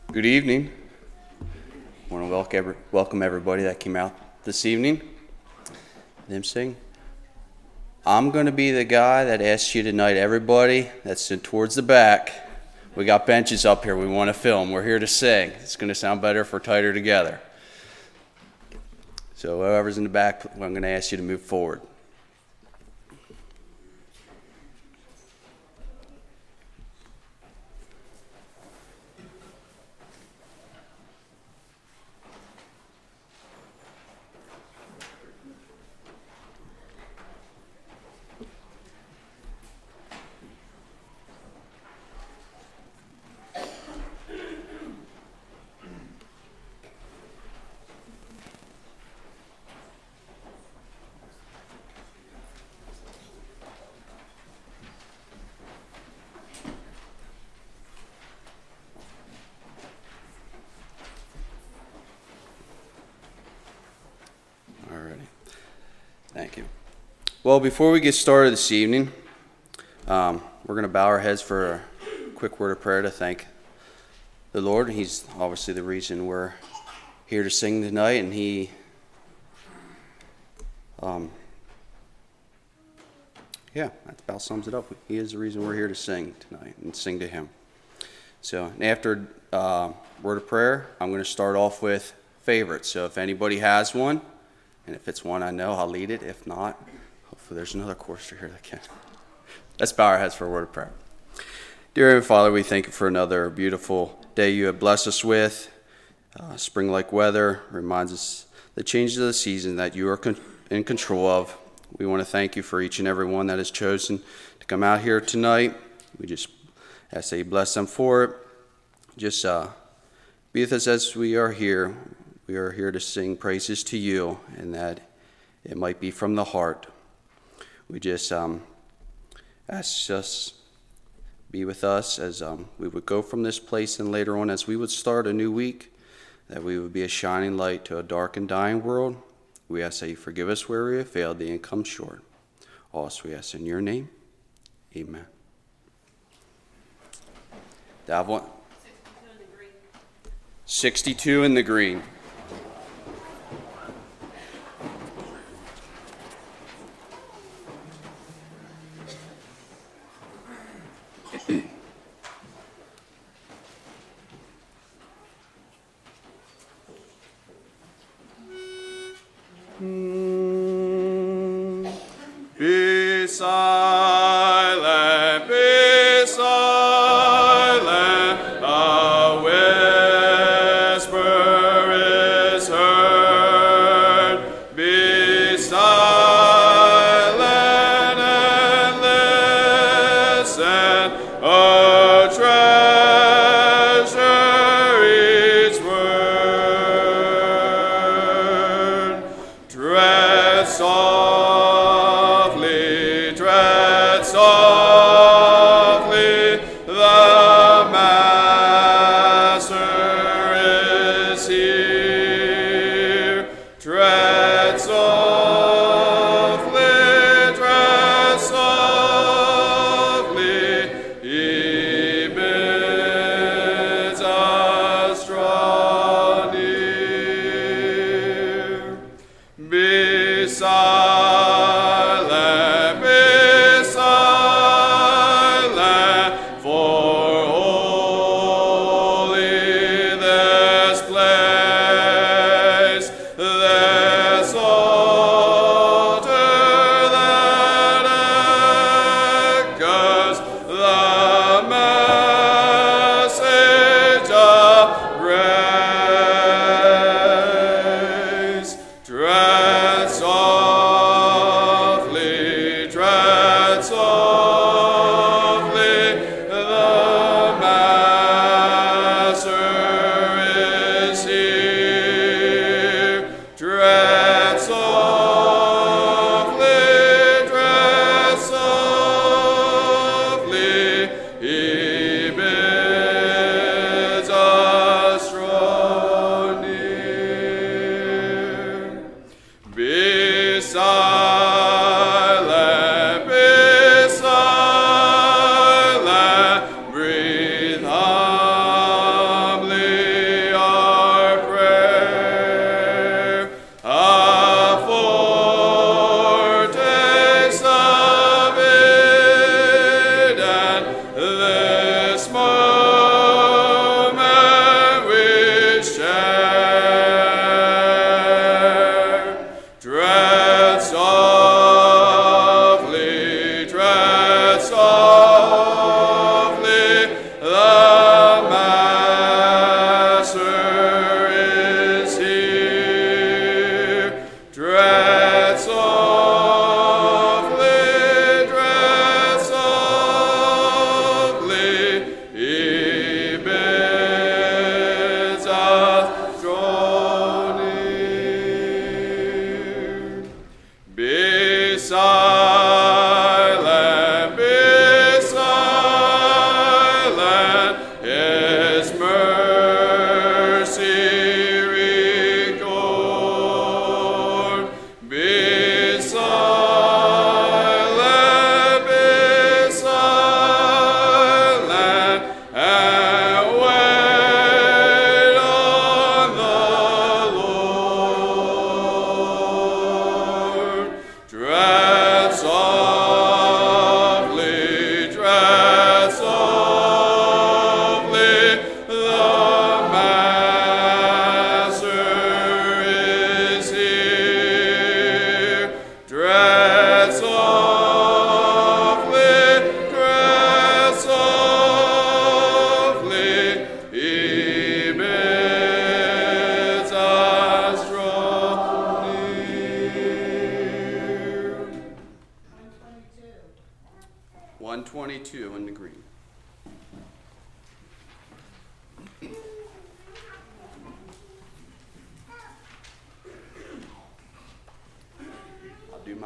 Good evening. I want to welcome everybody that came out this evening. Them sing. I'm going to be the guy that asks you tonight, everybody that's towards the back. We got benches up here. We want to film. We're here to sing. It's going to sound better if we're tighter together. So whoever's in the back, I'm going to ask you to move forward. Thank you. Well, before we get started this evening, we're going to bow our heads for a quick word of prayer to thank the Lord. He's obviously the reason we're here to sing tonight, and He, that about sums it up. He is the reason we're here to sing tonight and sing to Him. So, after word of prayer, I'm going to start off with favorites. So, if anybody has one. And if it's one I know, I'll lead it. If not, hopefully there's another chorister here that can. Let's bow our heads for a word of prayer. Dear Heavenly Father, we thank you for another beautiful day you have blessed us with. Spring-like weather reminds us the changes of the season that you are in control of. We want to thank you for each and every one that has chosen to come out here tonight. We just ask that you bless them for it. Just be with us as we are here. We are here to sing praises to you, and that it might be from the heart. We just ask us be with us as we would go from this place, and later on as we would start a new week, that we would be a shining light to a dark and dying world. We ask that you forgive us where we have failed thee and come short. Also we ask in your name, amen. That one. 62 in the green. Be silent, be silent, a whisper is heard. Be silent and listen, a treasure each word. Tread softly, tread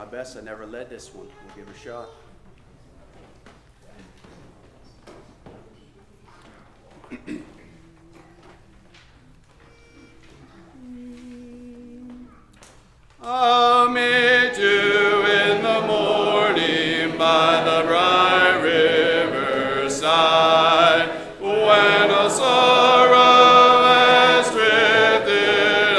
my best. I never led this one. We'll give it a shot. I'll meet you in the morning by the bright river side, when a sorrow has drifted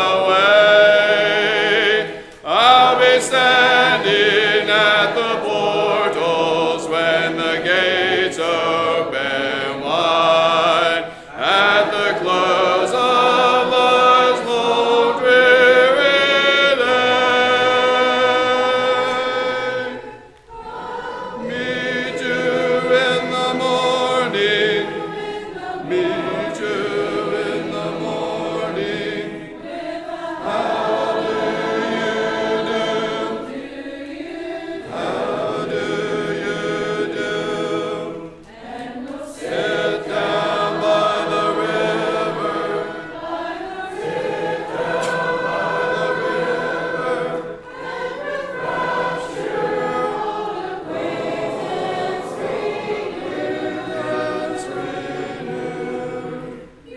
away. I'll be standing at the portals when the gates open wide, at the close of life's long dreary day. Meet you in the morning, meet you in the morning. How do you do? How do you do? Sit down by the river. Sit down by the river. Refresh your acquaintance renewed.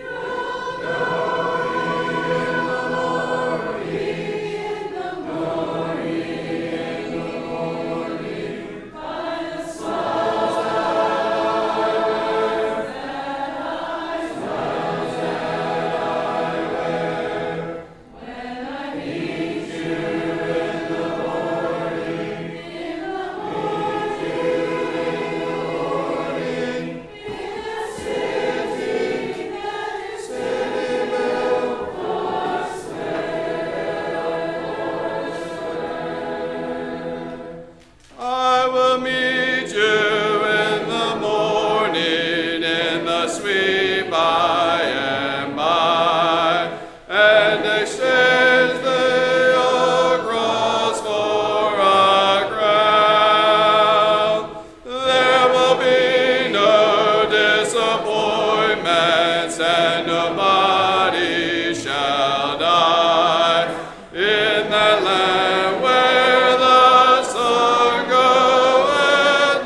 I will meet you in the morning in the sweet by and by, and exchange the old cross for a crown. There will be no disappointments, and nobody shall die in that land where the sun goeth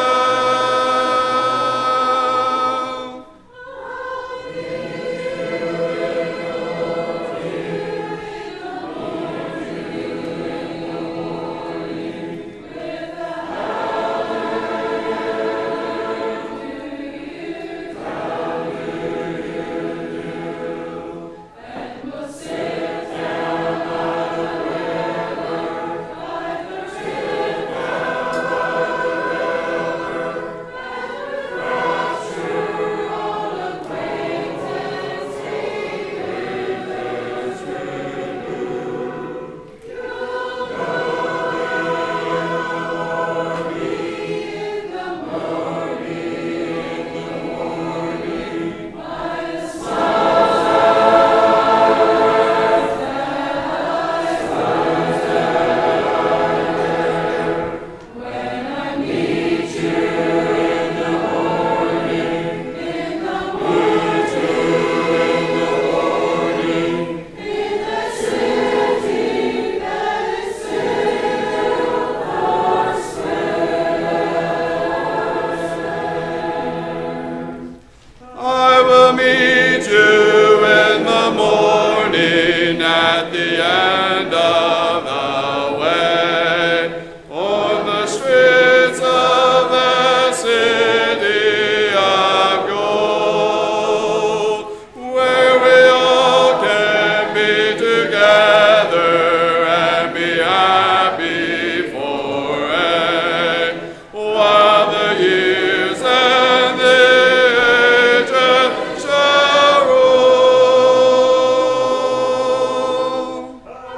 down. I will meet you in the morning at the end of the way, on the streets of the city of gold, where we all can be together and be happy forever, while the years and the ages shall roll.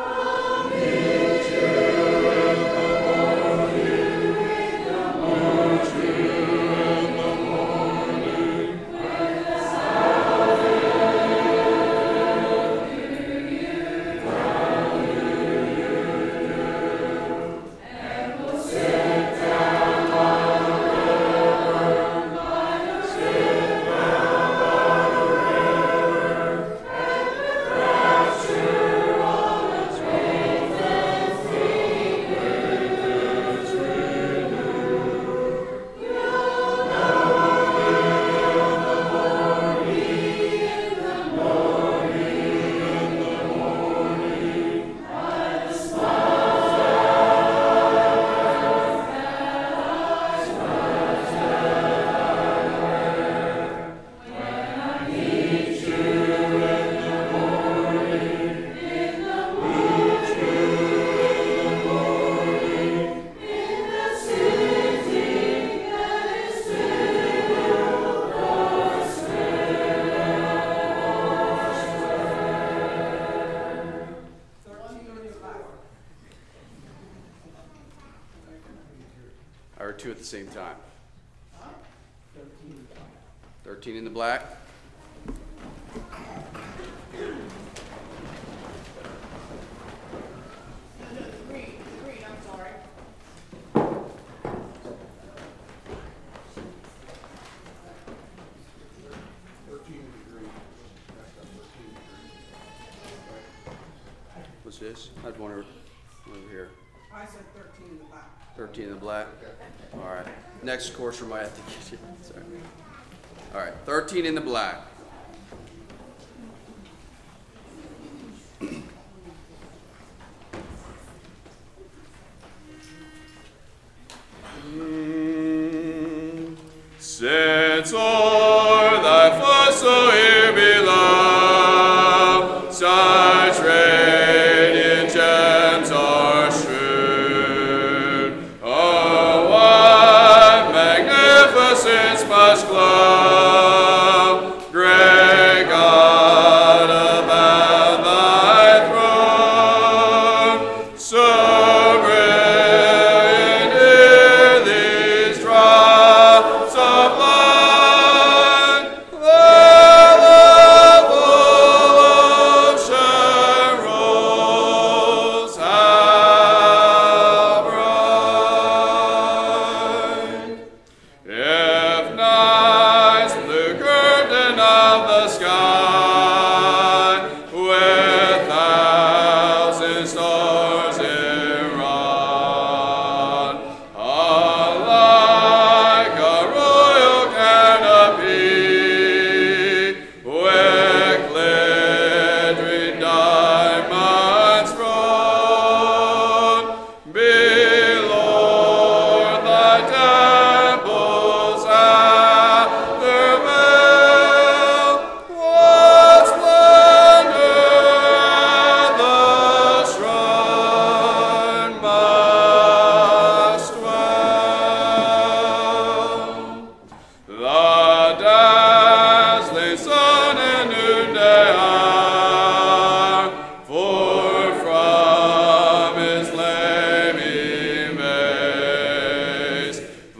two at the same time? 13 in the black. Green, I'm sorry. What's this? I had one over here. I said 13 in the back. 13 in the black. All right. Next course, we might have to get you. Sorry. All right. 13 in the black. Since o'er thy footstool here below, such radiant gems are strewn. Oh, what magnificence must glow, great God, about thy throne. So brilliant in these drops of light, the level ocean rolls how bright. If night's blue curtain of the sky with thousand stars enwrought, like a royal canopy with glittering diamonds wrought, below thy temples at their veil, what splendor at the shrine must dwell. The dazzling sun and noonday hour, for from his flaming face,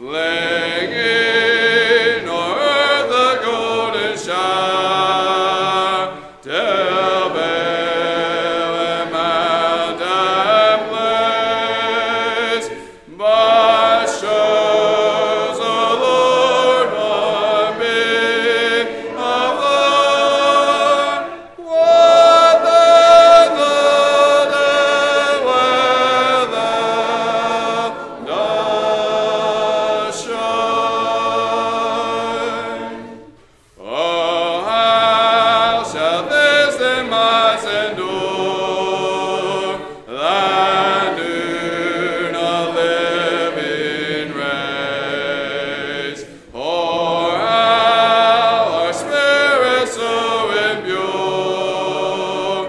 flinging o'er earth the golden shower, till vale and mountain place, but shows the Lord one beam of light. What then the day when thou dost shine? Oh, how shall this demise endure, thy noon of living rays? Or how our spirits so impure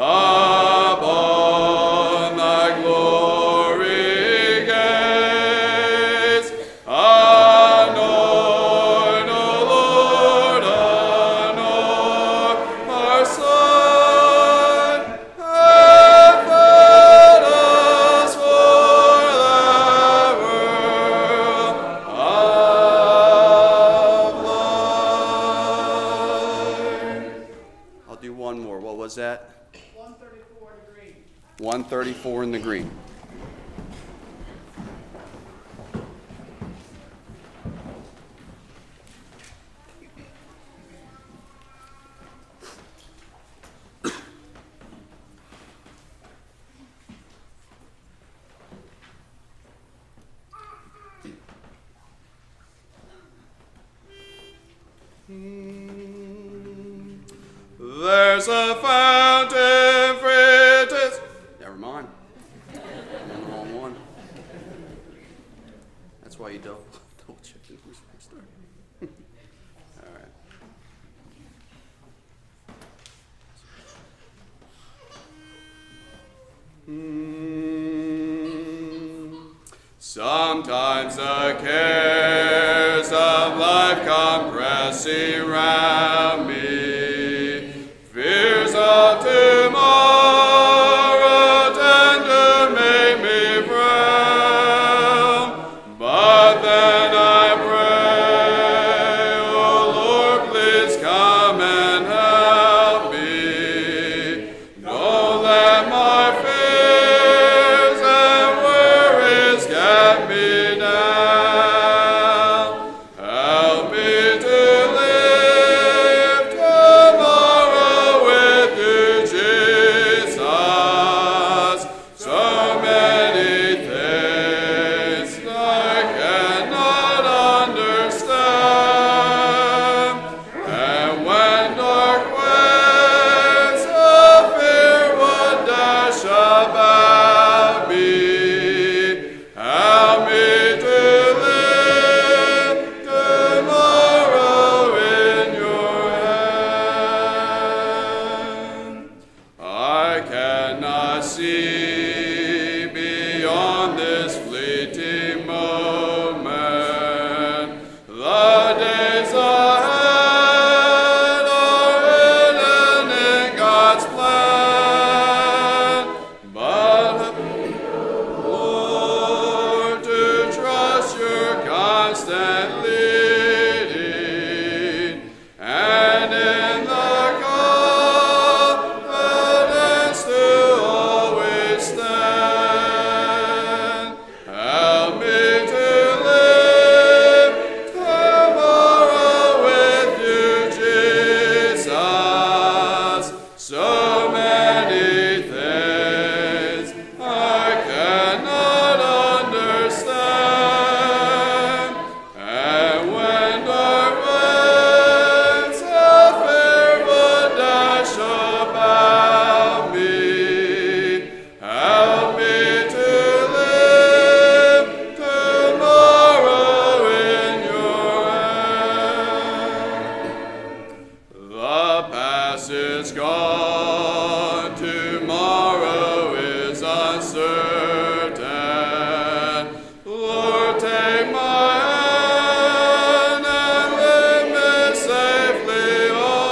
upon thy glory gaze? Anoint, O Lord, anoint our Son, and fit us for thy world of light. I'll do one more. What was that? 134 in green. 134 in the green. There's a fountain free to... Never mind. I'm on the wrong one. That's why you double check it before you start. All right. Sometimes the cares of life come pressing round me, fears of tomorrow tend to make me frown, but is gone, tomorrow is uncertain. Lord, take my hand and lead me safely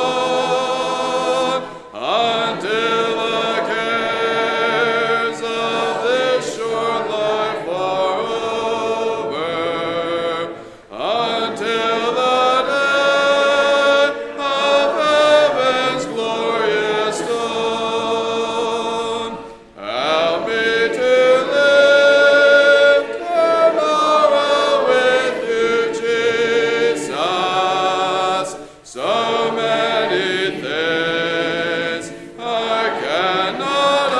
on until the cares of this short life are over, until the day of heaven's glorious dawn. Help me to live tomorrow with you, Jesus. So many things I cannot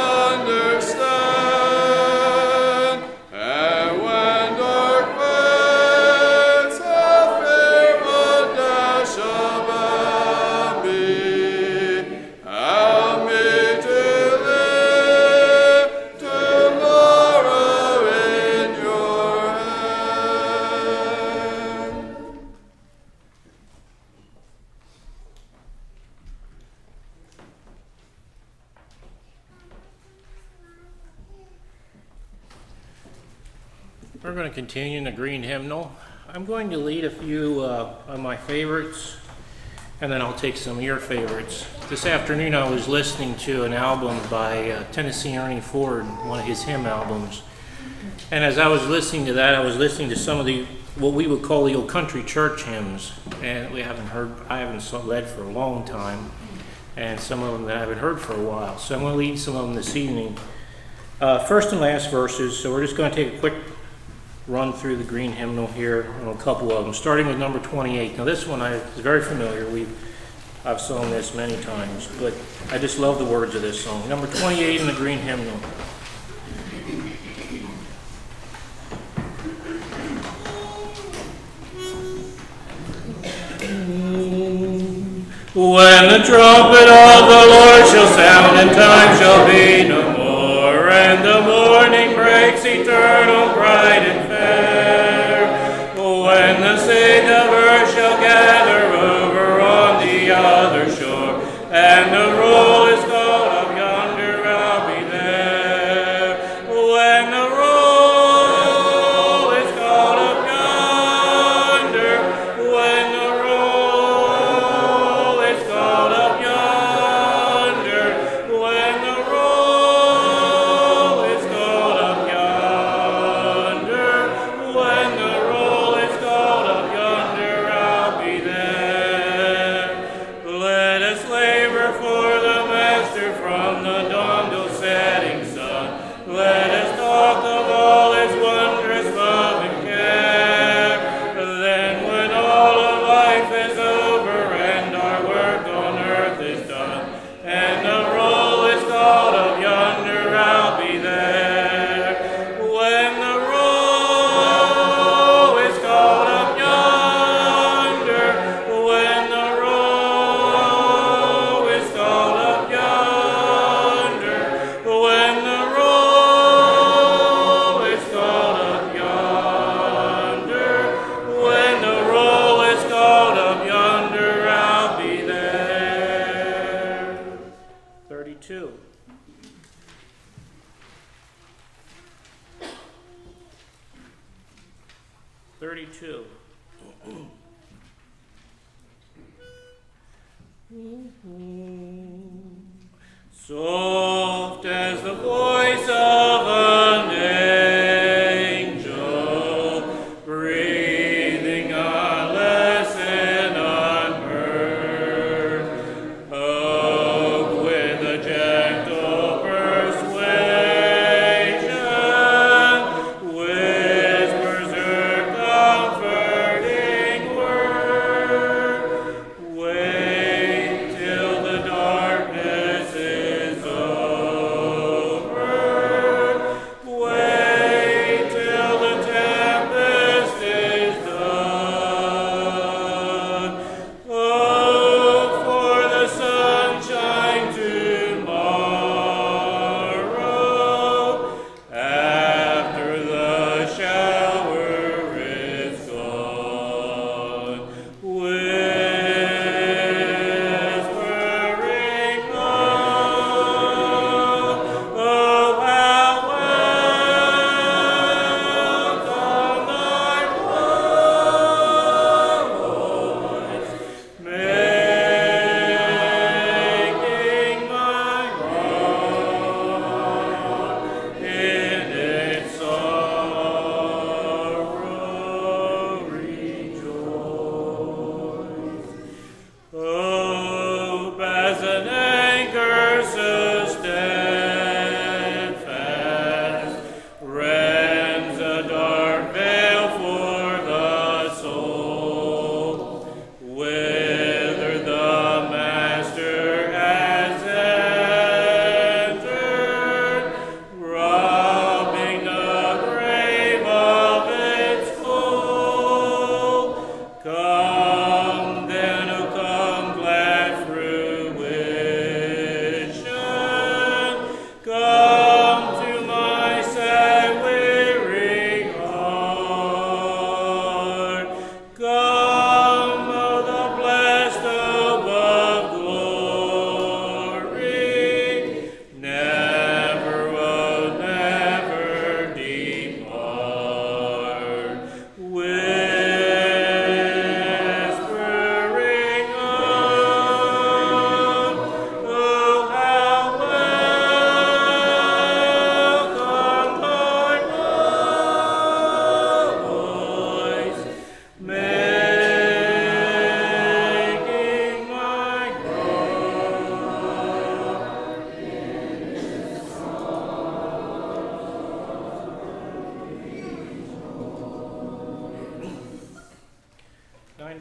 understand, and when dark waves of fear and dash about me, help me to live tomorrow in your hand. We're going to continue in the green hymnal. I'm going to lead a few of my favorites, and then I'll take some of your favorites. This afternoon I was listening to an album by Tennessee Ernie Ford, one of his hymn albums. And as I was listening to that, I was listening to some of the, what we would call the old country church hymns. And I haven't led for a long time, and some of them that I haven't heard for a while. So I'm going to lead some of them this evening. First and last verses, so we're just going to take a quick run through the green hymnal here, and a couple of them, starting with number 28. Now this one is very familiar. I've sung this many times, but I just love the words of this song. Number 28 in the green hymnal. When the trumpet of the Lord shall sound, and time shall be no more, and the morning breaks eternal, bright and fair. When the saints of earth shall gather over on the other shore, and the roll is called up yonder, I'll be there. When the roll is called up yonder, when the roll is called up yonder, when the roll is called up yonder, when the roll is called up yonder, I'll be there. Let us labor for the Master from the dawn till setting sun. Let us talk of all His wondrous love and care. Then when all of life is over and our work on earth is done, and the roll is called up yonder, I'll be there. When the roll is called up yonder, when the roll is called up yonder, when the roll is called up yonder, when the roll is called up yonder, I'll be there. 32. Soft as the voice of an angel, breathing a lesson unheard, oh, with a gentle persuasion, whispers her comforting word. Wait till the darkness is over.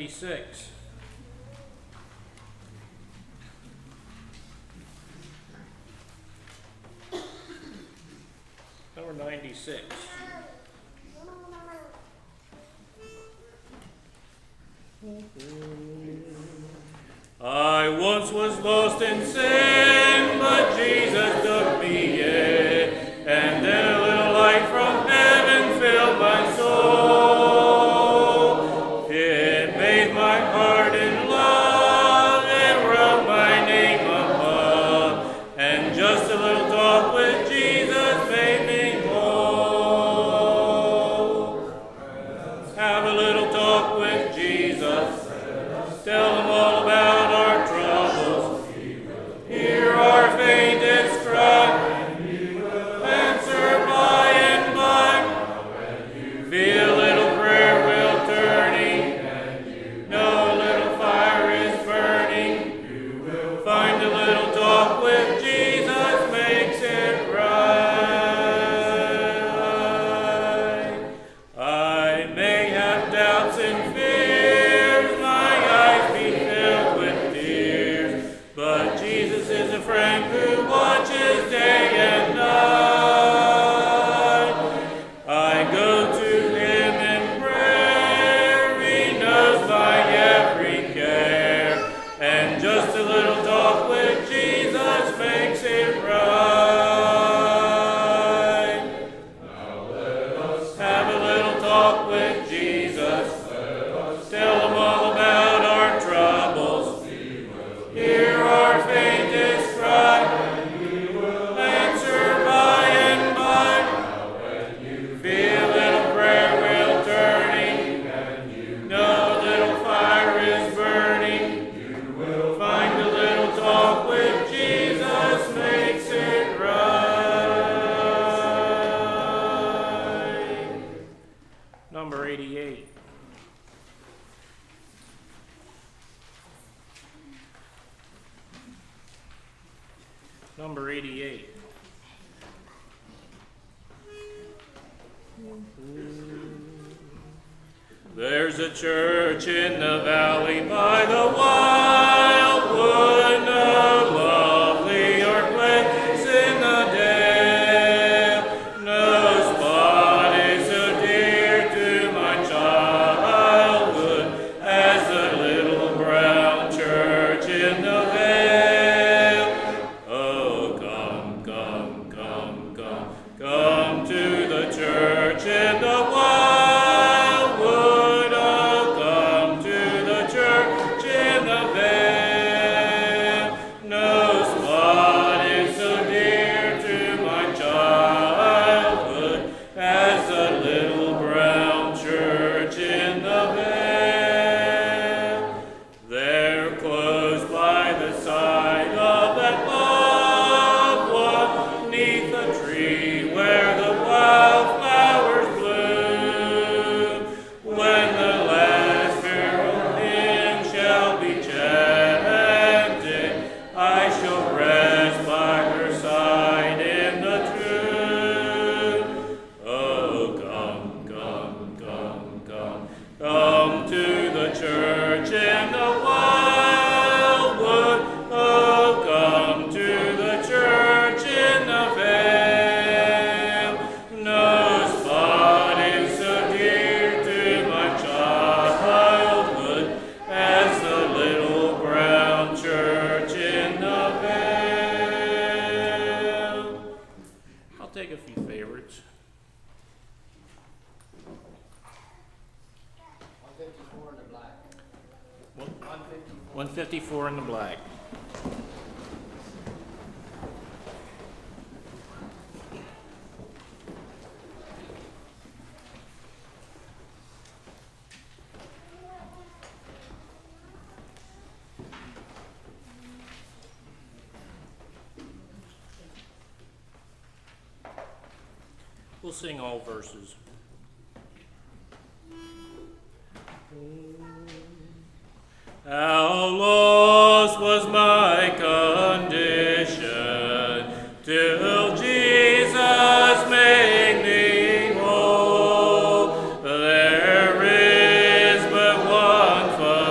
96. Number 96. I once was lost in sin, but Jesus took me in, and then a little light from heaven filled my soul. It made my heart in love, it wrote my name above, and just a little talk with Jesus made me whole. Have a little talk with Jesus, tell him all about our troubles. Hear our faintest cry, answer by and by. Feel a little prayer wheel turning, know a little fire is burning. Find a little talk with Jesus makes it right. I may have doubts and fears, my eyes be filled with tears, but Jesus is a friend who watches day and night. I go to him in prayer, he knows my every care, and just a little talk with Jesus makes it right. Have a little talk with Jesus, tell him all about our troubles. Hear our faintest cry, answer by and by. Feel a little prayer wheel turning, know a little fire is burning. Find a little talk with Jesus makes it right. Number 88. Number 88. There's a church in the valley by the wildwood, no lovelier place in the dale. No spot is so dear to my childhood as the little brown church in the vale. Oh, come, come, come, come, come to the church in the wildwood. Oh, come to the church in the vale. No spot is so dear to my childhood as the little brown church in the vale. There close by the side of that loved one, 'neath a tree where the wildflowers bloom, when the last farewell hymn shall be chanted, I shall rest by her side in the tomb. Oh, come, come, come, come, come to the church in the wildwood. Oh, come to the church in the vale. No spot is so dear to my childhood as the little brown church in the vale. I'll take a few favorites. 154 in the black. 154 in the black. We'll sing all verses. How lost was my condition till Jesus made me whole. There is but one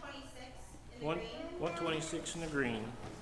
126 in the green. 126 in the green.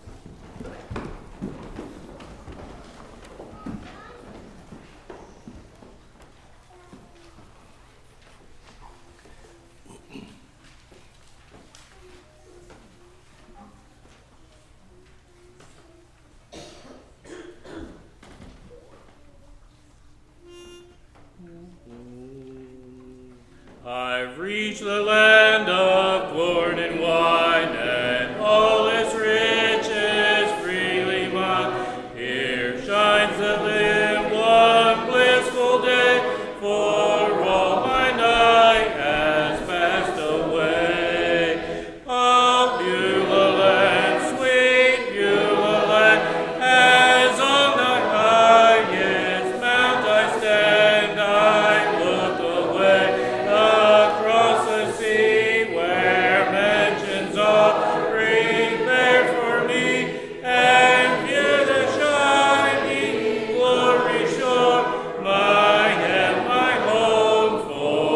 I've reached the land of corn and wine, and all its riches freely mine. Here shines the limb, one blissful day, for all my night has passed away. Oh, Beulah land, sweet Beulah land, as on the highest mount I stand, I look away across the sea where mansions are prepared for me, and view the shining glory shore, my and my home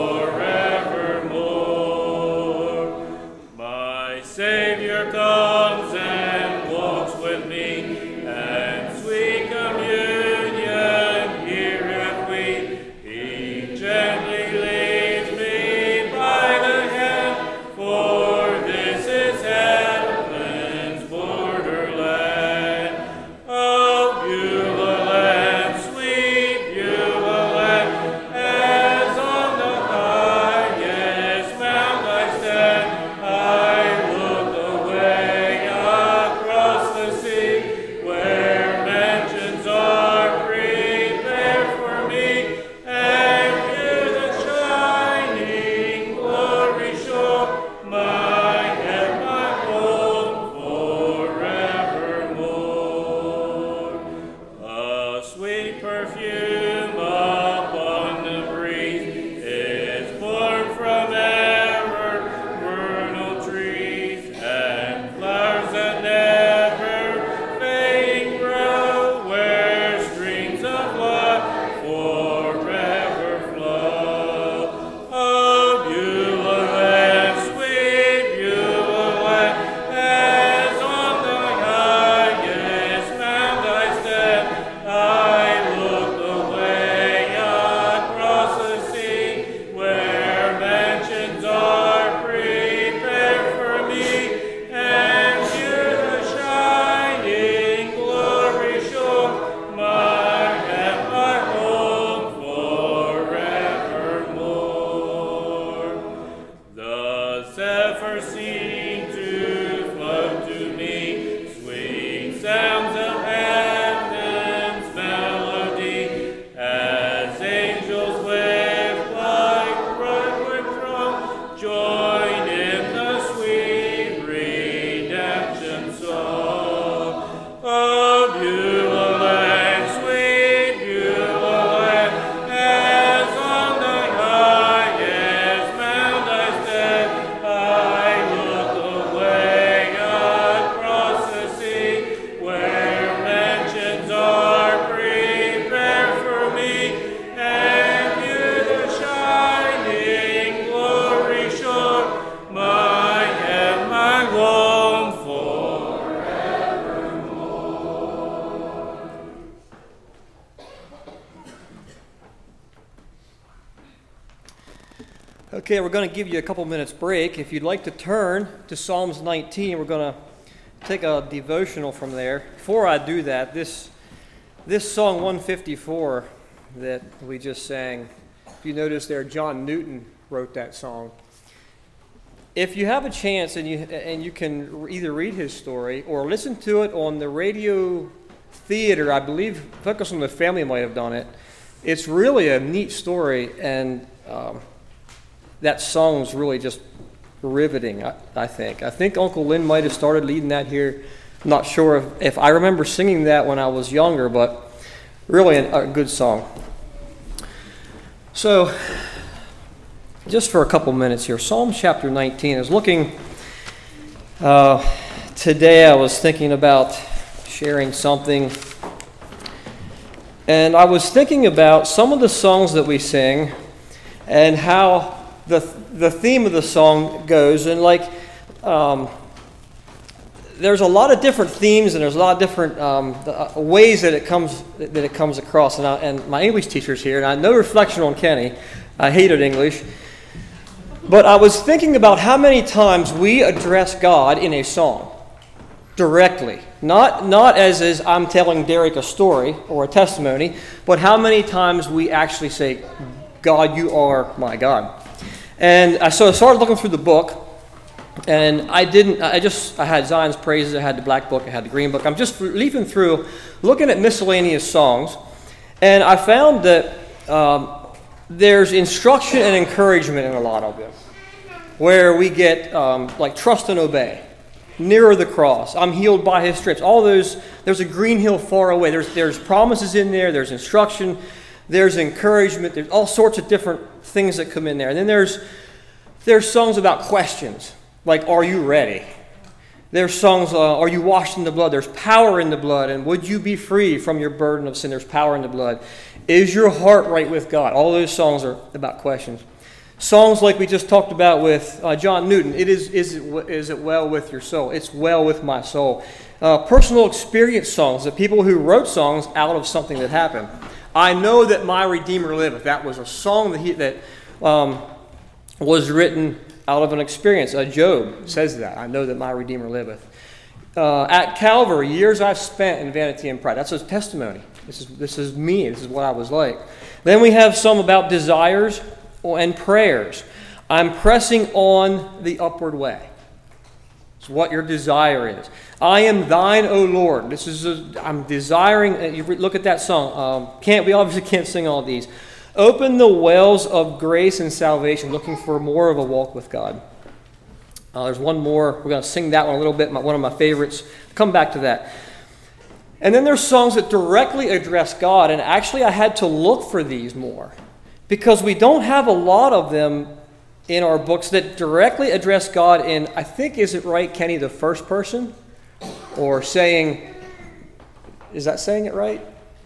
forevermore. My Savior comes and walks with me, and sweet communion heareth we. He gently leads me by the hand, for this is heaven's borderland. Oh, Beulah land, sweet Beulah land, as on the highest mount I stand, I look away across the sea where mansions are prepared for me, and view the shining glory shore, my and my home forevermore. A sweet perfume upon the breeze is born from ever vernal trees, and flowers that never fading grow, where streams of life forever flow. Oh, Beulah land, sweet Beulah land, as on the highest mount I stand, I look away across the sea where mansions are prepared for me, and view the shining glory shore, my and my home forevermore. The zephyrs seem to float to me, sweet sounds of heaven's melody, as angels with like bright throng join in the sweet redemption song. Oh, Beulah land, sweet Beulah land, as on the highest mount I stand, I look away across the sea where mansions are prepared for me, and view the shining glory shore, my and my home forevermore. Okay, we're going to give you a couple minutes break. If you'd like to turn to Psalms 19, we're going to take a devotional from there. Before I do that, this song 154 that we just sang, if you notice there, John Newton wrote that song. If you have a chance and you can either read his story or listen to it on the radio theater, I believe Focus on the Family might have done it. It's really a neat story, and that song's really just riveting, I think. I think Uncle Lynn might have started leading that here. I'm not sure if I remember singing that when I was younger, but really a good song. So, just for a couple minutes here, Psalm chapter 19 is looking. Today I was thinking about sharing something, and I was thinking about some of the songs that we sing and how the theme of the song goes. And like there's a lot of different themes and there's a lot of different ways that it comes across. And my English teacher's here, and I no reflection on Kenny. I hated English. But I was thinking about how many times we address God in a song directly. Not as I'm telling Derek a story or a testimony, but how many times we actually say, God, you are my God. And so I started looking through the book. And I had Zion's Praises, I had the black book, I had the green book. I'm just leafing through, looking at miscellaneous songs, and I found that there's instruction and encouragement in a lot of them, where we get like trust and obey, nearer the cross, I'm healed by his stripes, all those, there's a green hill far away, there's promises in there, there's instruction, there's encouragement, there's all sorts of different things that come in there. And then there's songs about questions. Like, are you ready? There's songs, are you washed in the blood? There's power in the blood. And would you be free from your burden of sin? There's power in the blood. Is your heart right with God? All those songs are about questions. Songs like we just talked about with John Newton. Is it well with your soul? It's well with my soul. Personal experience songs, the people who wrote songs out of something that happened. I know that my Redeemer liveth. That was a song that was written out of an experience. Job says that. I know that my Redeemer liveth. At Calvary, years I've spent in vanity and pride. That's a testimony. This is me. This is what I was like. Then we have some about desires and prayers. I'm pressing on the upward way. It's what your desire is. I am thine, O Lord. I'm desiring. You look at that song. We obviously can't sing all these. Open the wells of grace and salvation, looking for more of a walk with God. There's one more. We're going to sing that one a little bit, one of my favorites. Come back to that. And then there's songs that directly address God, and actually I had to look for these more because we don't have a lot of them in our books that directly address God in, I think, is it right, Kenny, the first person? Or saying, is that saying it right?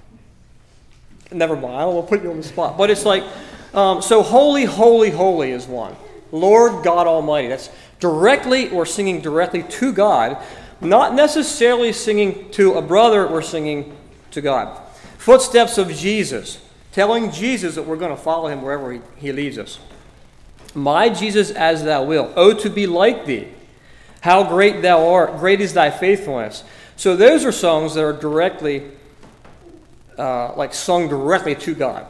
Never mind, I don't want to put you on the spot. But it's like, so holy, holy, holy is one. Lord God Almighty. That's directly, or singing directly to God. Not necessarily singing to a brother, we're singing to God. Footsteps of Jesus. Telling Jesus that we're going to follow him wherever he leads us. My Jesus, as thou wilt. Oh, to be like thee. How great thou art. Great is thy faithfulness. So those are songs that are directly sung directly to God.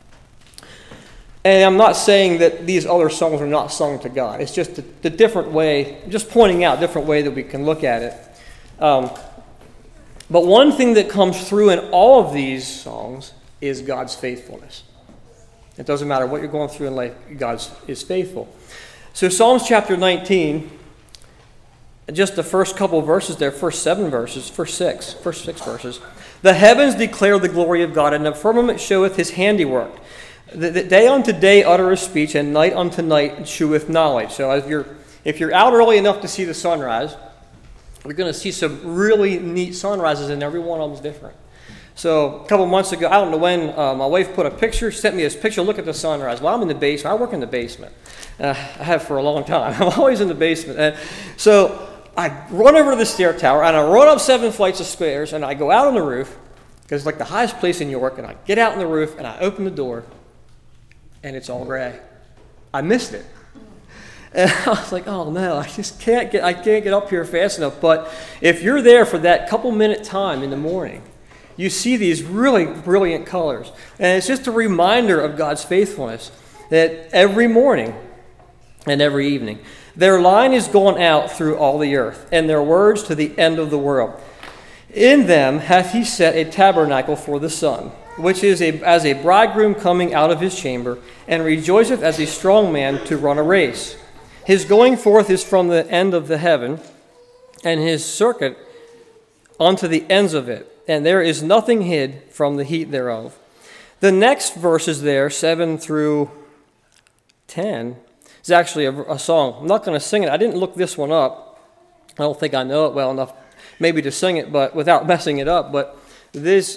And I'm not saying that these other songs are not sung to God. It's just the different way, just pointing out a different way that we can look at it. But one thing that comes through in all of these songs is God's faithfulness. It doesn't matter what you're going through in life, God is faithful. So Psalms chapter 19, just the first couple of verses there, first six verses. The heavens declare the glory of God, and the firmament showeth his handiwork. The day unto day uttereth speech, and night unto night sheweth knowledge. So if you're out early enough to see the sunrise, you're going to see some really neat sunrises, and every one of them is different. So a couple months ago, I don't know when, my wife put a picture, sent me this picture, look at the sunrise. Well, I'm in the basement. I work in the basement. I have for a long time. I'm always in the basement. So I run over to the stair tower, and I run up 7 flights of stairs, and I go out on the roof, because it's like the highest place in York, and I get out on the roof, and I open the door, and it's all gray. I missed it. And I was like, oh no, I can't get up here fast enough. But if you're there for that couple minute time in the morning, you see these really brilliant colors. And it's just a reminder of God's faithfulness that every morning and every evening, their line is going out through all the earth, and their words to the end of the world. In them hath he set a tabernacle for the sun, which is as a bridegroom coming out of his chamber, and rejoiceth as a strong man to run a race. His going forth is from the end of the heaven, and his circuit unto the ends of it, and there is nothing hid from the heat thereof. The next verses there, 7 through 10, is actually a song. I'm not going to sing it. I didn't look this one up. I don't think I know it well enough maybe to sing it, but without messing it up. But these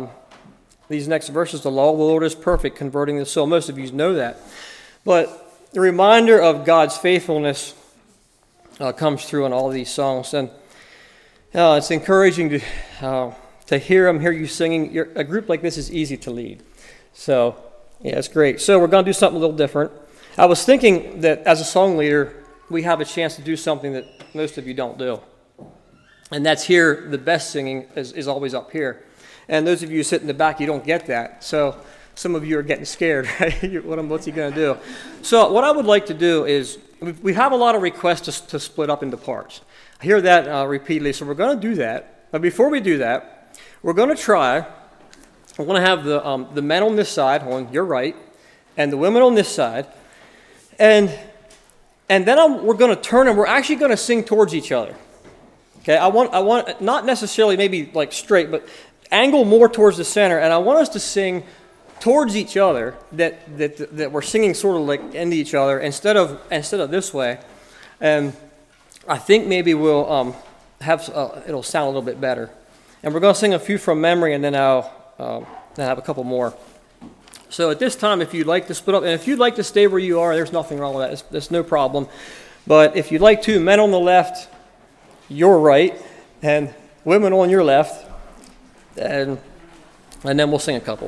next verses, the law of the Lord is perfect, converting the soul. Most of you know that. But the reminder of God's faithfulness comes through in all these songs. And it's encouraging to hear you singing. A group like this is easy to lead. So, yeah, it's great. So we're going to do something a little different. I was thinking that as a song leader, we have a chance to do something that most of you don't do. And that's here, the best singing is always up here. And those of you who sit in the back, you don't get that. So some of you are getting scared, right? What's he going to do? So what I would like to do is, we have a lot of requests to split up into parts. I hear that repeatedly, so we're going to do that. But before we do that, we're going to try, we're going to have the men on this side, on your right, and the women on this side. And then we're going to turn and we're actually going to sing towards each other. Okay, I want not necessarily maybe like straight, but angle more towards the center, and I want us to sing towards each other, that we're singing sort of like into each other instead of this way. And I think maybe we'll it'll sound a little bit better. And we're going to sing a few from memory, and then I'll have a couple more. So at this time, if you'd like to split up, and if you'd like to stay where you are, there's nothing wrong with that. There's no problem. But if you'd like to, men on the left, your right, and women on your left, and then we'll sing a couple.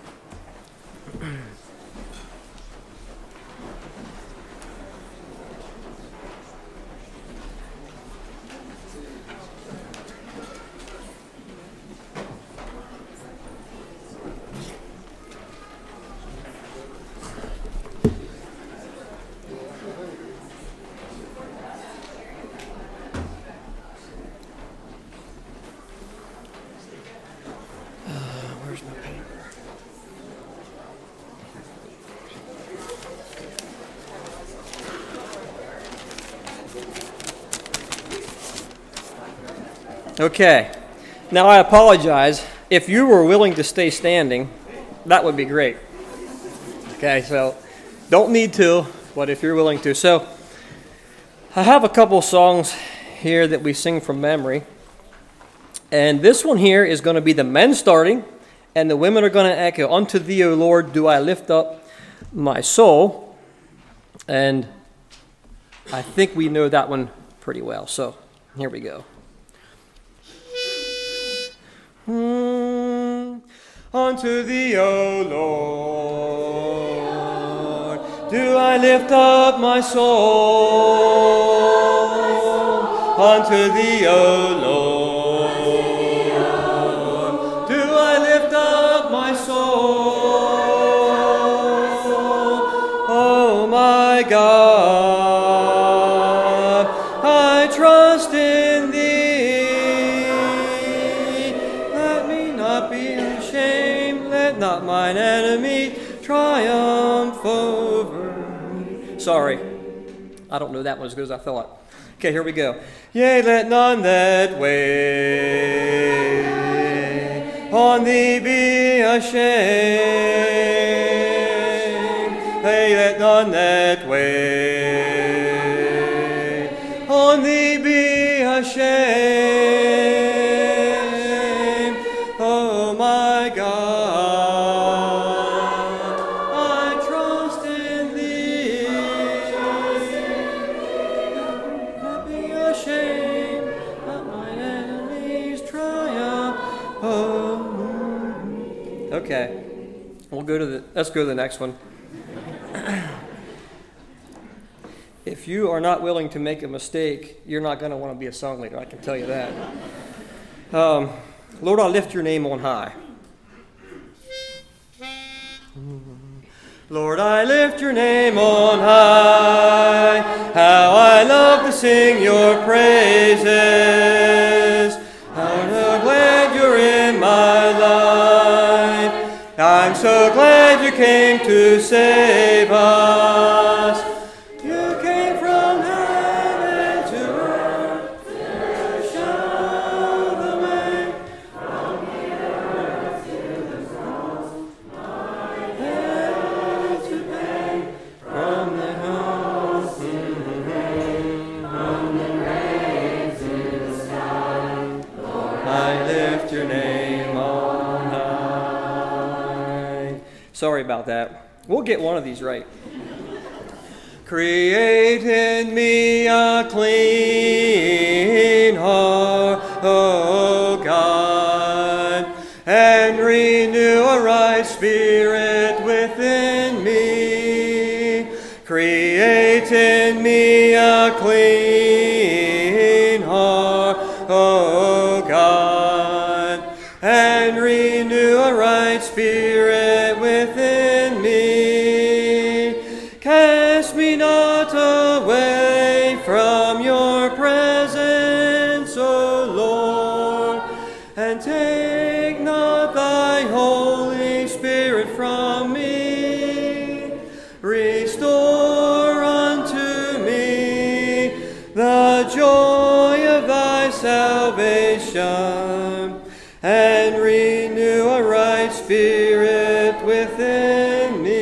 Okay, now I apologize. If you were willing to stay standing, that would be great. Okay, so don't need to, but if you're willing to. So I have a couple songs here that we sing from memory. And this one here is going to be the men starting, and the women are going to echo, "Unto thee, O Lord, do I lift up my soul." And I think we know that one pretty well. So here we go. Unto thee, O Lord, do I lift up my soul. Unto thee, O Lord, do I lift up my soul. Oh my God, I trust in thee. Not mine enemy triumph over me. Sorry, I don't know that one as good as I thought. Okay, here we go. Yea, let none that wait on thee be ashamed. Yea, let none that wait on thee be ashamed. Oh my God, okay, let's go to the next one. If you are not willing to make a mistake, you're not going to want to be a song leader, I can tell you that. Lord, I lift your name on high. Lord, I lift your name on high. How I love to sing your praises. I'm so glad you're in my life. I'm so glad you came to save us. You came from heaven to earth to show the way. From the earth to the cross, my debt to pay. From the house to the grave, from the grave to the sky, Lord, I lift your name on high. Sorry about that. We'll get one of these right. Create in me a clean heart, O God, and renew a right spirit within me. Create in me a clean heart, O God, and renew a right spirit within me. Cast me not away from your presence, O Lord, and take not thy Holy Spirit from me. Restore unto me the joy of thy salvation, and renew a right spirit within me.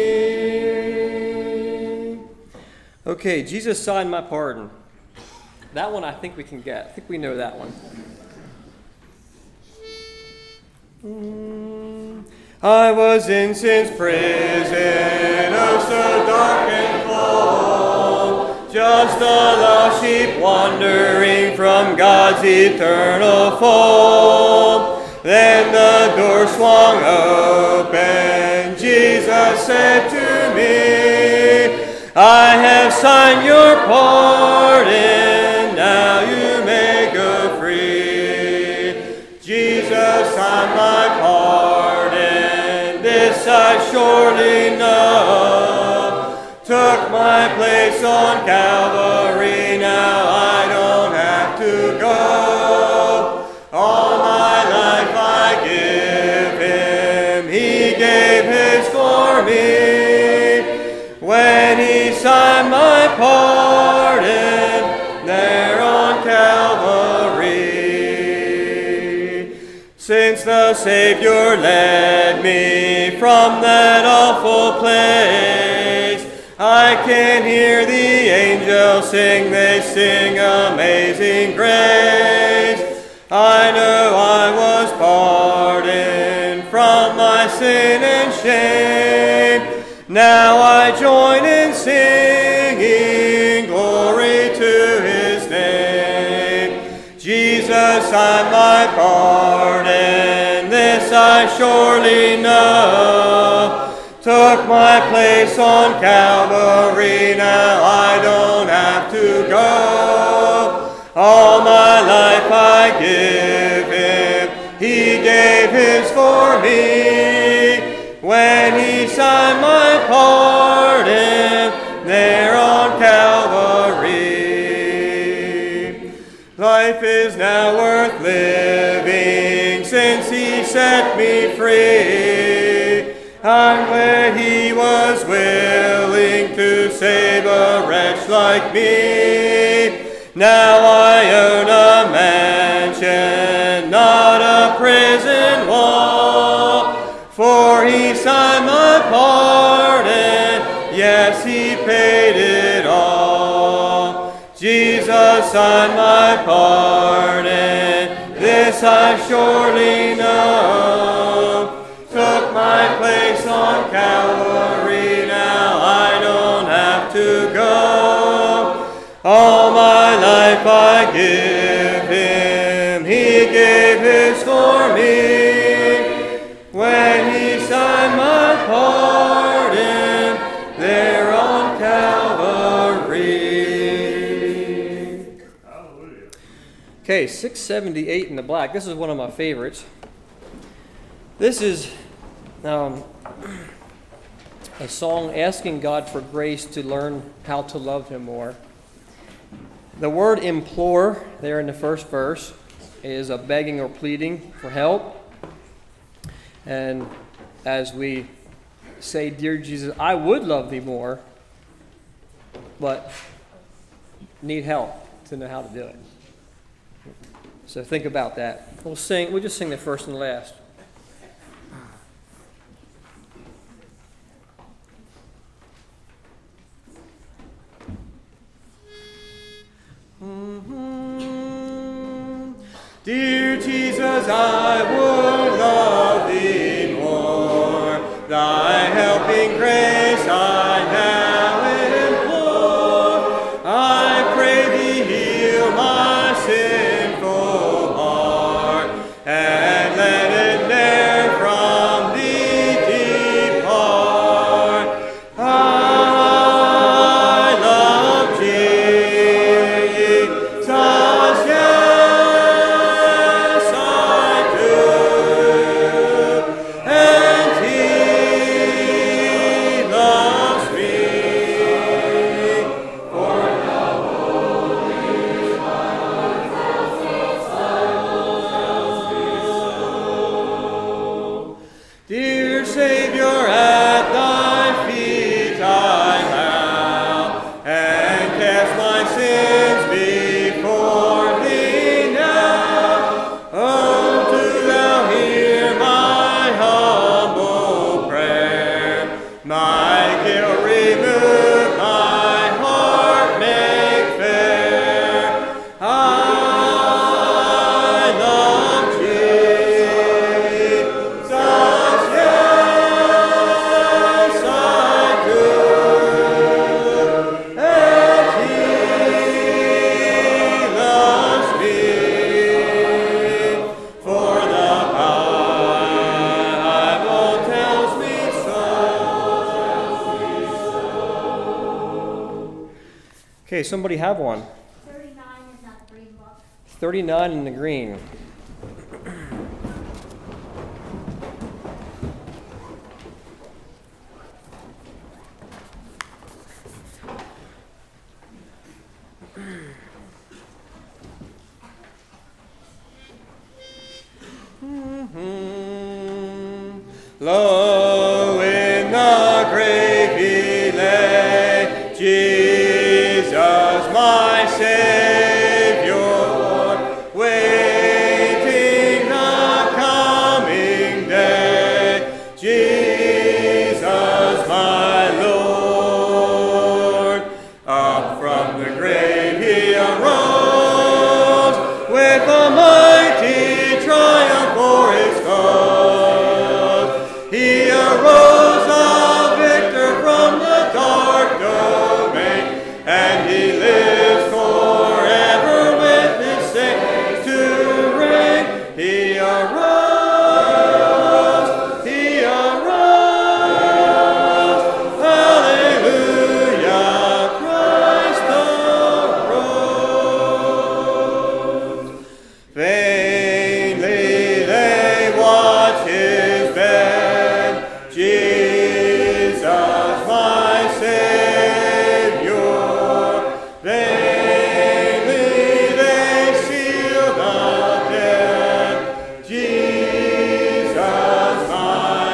Okay, Jesus signed my pardon. That one I think we can get. I think we know that one. I was in sin's prison, oh so dark and cold, just a lost sheep wandering from God's eternal fold. Then the door swung open, Jesus said to me, I have signed your pardon, now you may go free. Jesus signed my pardon, this I surely know. Took my place on Calvary, now I don't have to go. All my life I give him, he gave his for me. When he signed my pardon there on Calvary. Since the Savior led me from that awful place, I can hear the angels sing, they sing Amazing Grace. I know I was pardoned from my sin and shame. Now I join in singing glory to his name. Jesus, signed my pardon, this I surely know. Took my place on Calvary, now I don't have to go. All my life I give him, he gave his for me. When he signed my pardon there on Calvary. Life is now worth living since he set me free. I'm glad he was willing to save a wretch like me. Now I own a mansion, not a prison wall. For he signed my pardon, yes, he paid it all. Jesus signed my pardon, this I surely know. Took my place on Calvary, now I don't have to go. All my life I give him, he gave his for me. When he signed my pardon there on Calvary. Hallelujah. Okay, 678 in the black. This is one of my favorites. This is a song asking God for grace to learn how to love him more. The word implore there in the first verse is a begging or pleading for help. And as we say, dear Jesus, I would love thee more, but need help to know how to do it. So think about that. We'll just sing the first and last. Dear Jesus, I would love thee more. Thy helping grace I now implore. Okay, somebody have one. 39 in that green book. 39 in the green. Lo, in the grave he lay, Jesus my Savior, waiting the coming day, Jesus my Lord. Up from the grave he arose, with a mighty triumph for his cause. He arose a victor from the dark domain, and he lives forever with his saints to reign. He arose, he arose, hallelujah, Christ arose. Vainly they watch his bed, Jesus my Savior. Vainly they seal the dead, Jesus my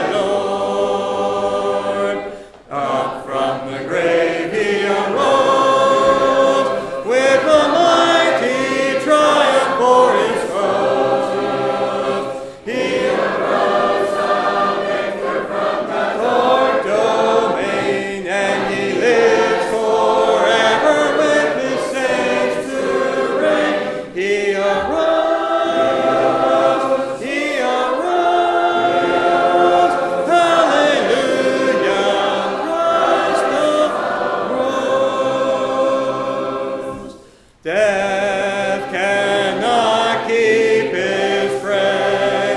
Lord. Up from the grave he arose, with a mighty triumph for his cause. He arose a victor from the dark domain, and he lives forever with his saints to reign. He arose, hallelujah, Christ arose. Death cannot keep his prey,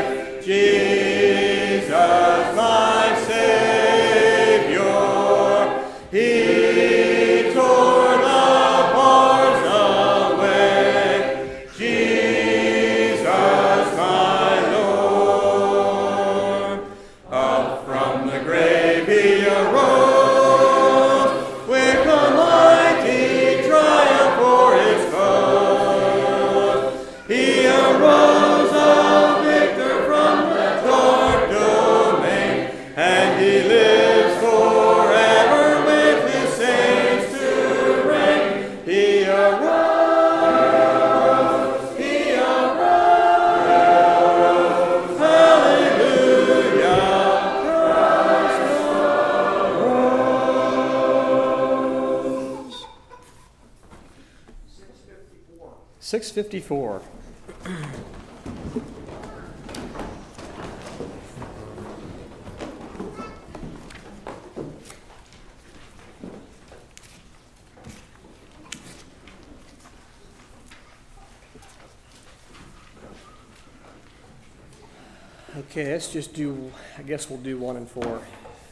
Jesus my Savior. He tore the bars away, Jesus my Lord. Up from the grave he arose, with a mighty triumph for his cause. He arose a victor from the dark domain, and he lives forever with his saints to reign. He arose, hallelujah, Christ arose. 654. Okay, let's just do, I guess we'll do 1 and 4.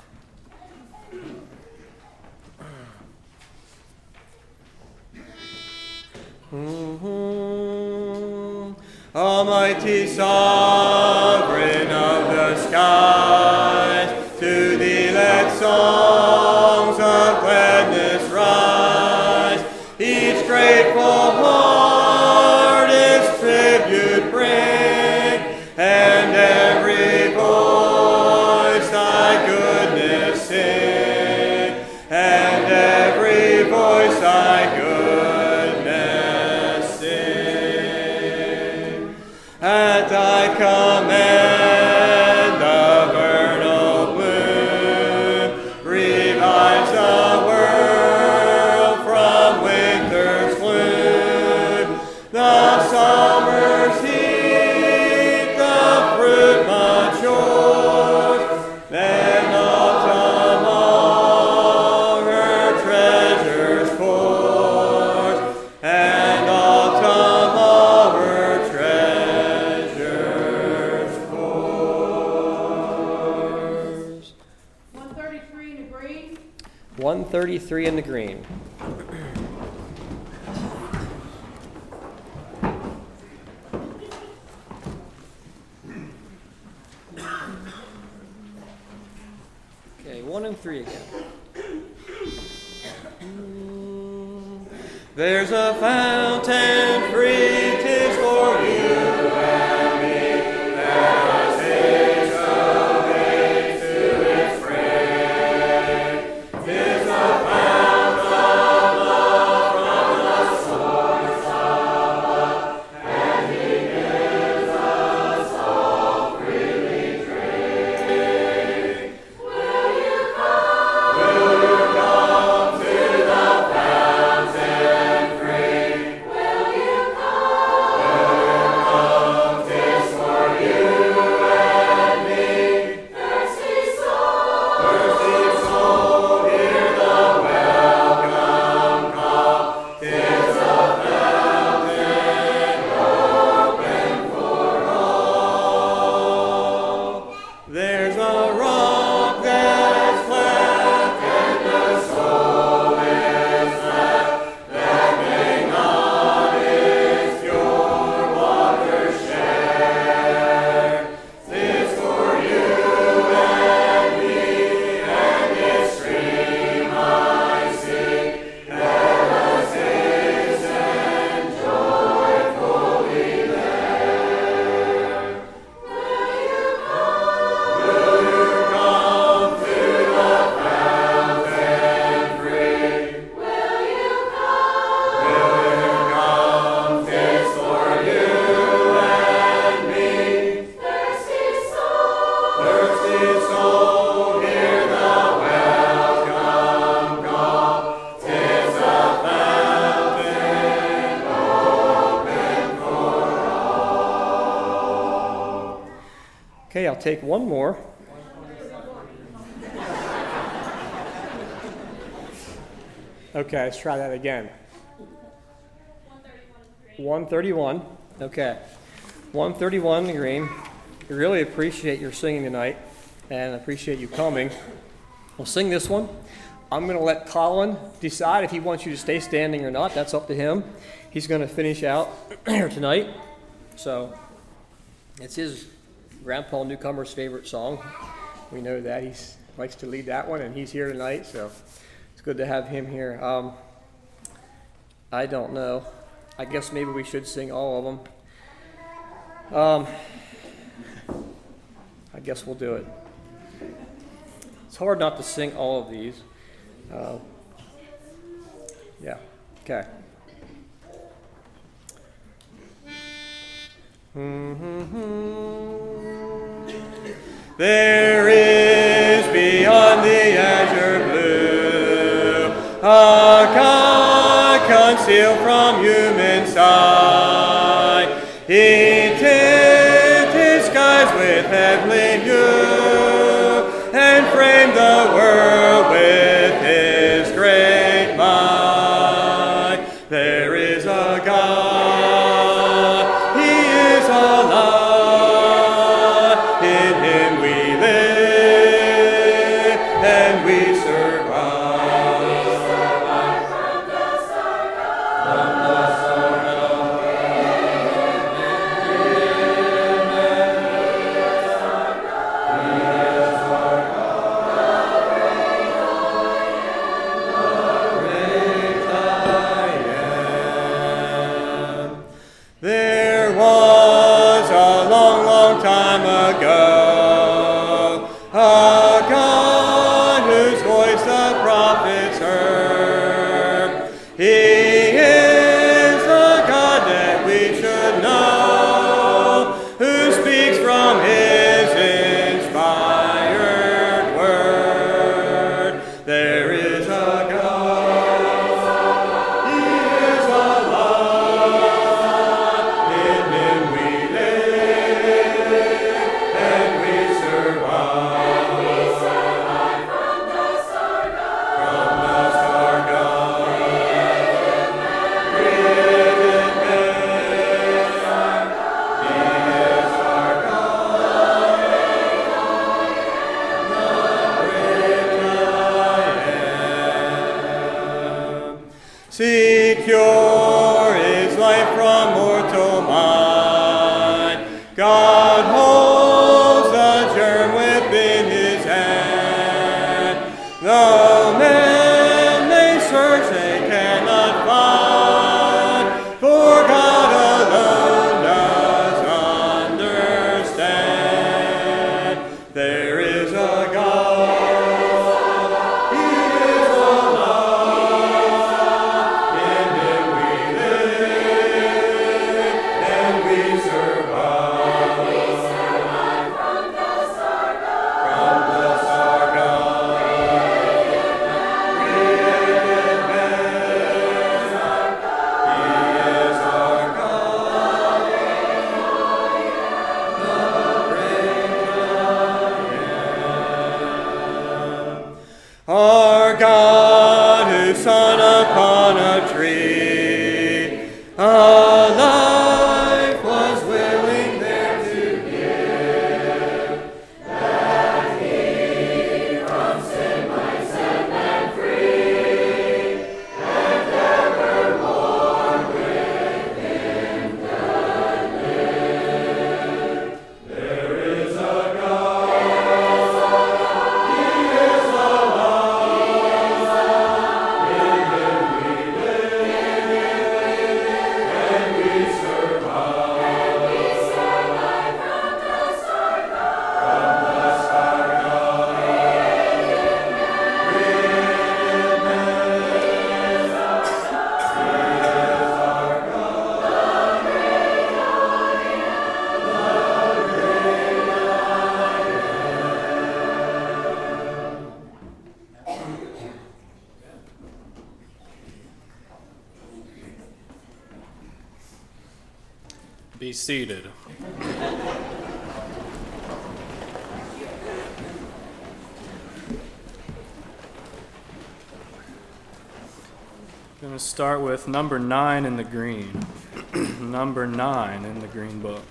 Almighty Sovereign of the skies, to thee let songs of gladness rise. Each grateful heart its tribute bring, and every voice thy goodness sing, and every voice thy goodness sing. At thy command the vernal bloom revives the world from winter's gloom. The summer's heat, the fruit matures, then autumn all her treasures pours, and autumn all her treasures pours. 133 in the green. 133 in the green. 23 again. There's a fountain free, 'tis for you and me. Let us haste away to its spring. 'Tis a fount of love from the source of love, and He gives us all freely drink. Will you come to the fountain free? Will you come? 'Tis for you and me. Thirsty soul, hear the welcome call. 'Tis a fountain open for all. There's a rock that's cleft, and the soul is left, that may not its pure water share. 'Tis for you and me, and its stream I seek. Let us hasten joyfully there. Will you come to the fountain free? Will you come? 'Tis for you and me. Thirsty soul, hear the welcome call. 'Tis a fountain open for all. Okay, I'll take one more. Okay, let's try that again. 131. Okay. 131 in green. We really appreciate your singing tonight and appreciate you coming. We'll sing this one. I'm going to let Colin decide if he wants you to stay standing or not. That's up to him. He's going to finish out here tonight. So it's his Grandpa Newcomer's favorite song. We know that. He likes to lead that one, and he's here tonight, so it's good to have him here. I don't know. I guess maybe we should sing all of them. I guess we'll do it. It's hard not to sing all of these. Yeah, okay. There is beyond the azure blue a God concealed from human sight. He tinted his skies with heavenly hue and framed the world with his great might. There is a God, he is alive. In him we live and we survive. From the start of There was a long, long time ago a God whose voice the prophets heard. He is a God that we should know, who speaks from his inspired word. There is a God, he is alive. In him we live and we survive. From the start God created man. He is our God, the great I am. Secure is life from mortal mind. God holds the germ within his hand. Be seated. I'm going to start with number 9 in the green. Number 9 in the green book.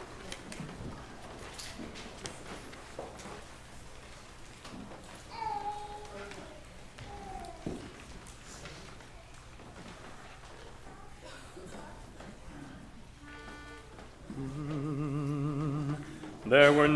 There were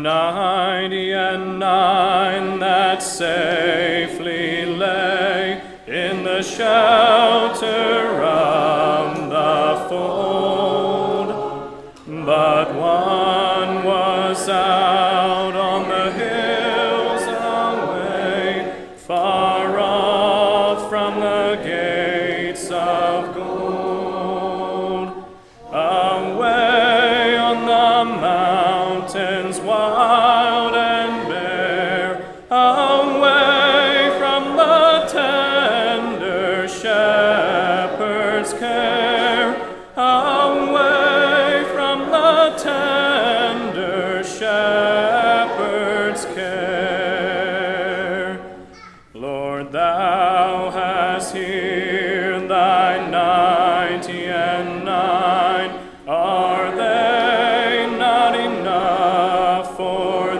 99 that safely lay in the shelter of the fold, but one was out on the hills away, far off from the gates of gold, away on the mountains wild and bare, away from the tender shepherd's care, away from the tender shepherd's care. Lord, thou hast heard thy 99. Are they not enough for